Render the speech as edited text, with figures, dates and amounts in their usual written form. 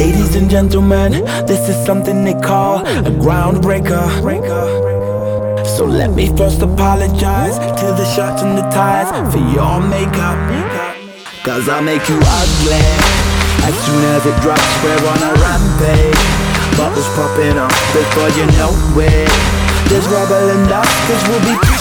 Ladies and gentlemen, this is something they call a groundbreaker. So let me first apologize to the shirts and the ties for your makeup, cause I make you ugly. As soon as it drops, we're on a rampage. Bubbles popping up before you know it. There's rubble and dust, cause we'll be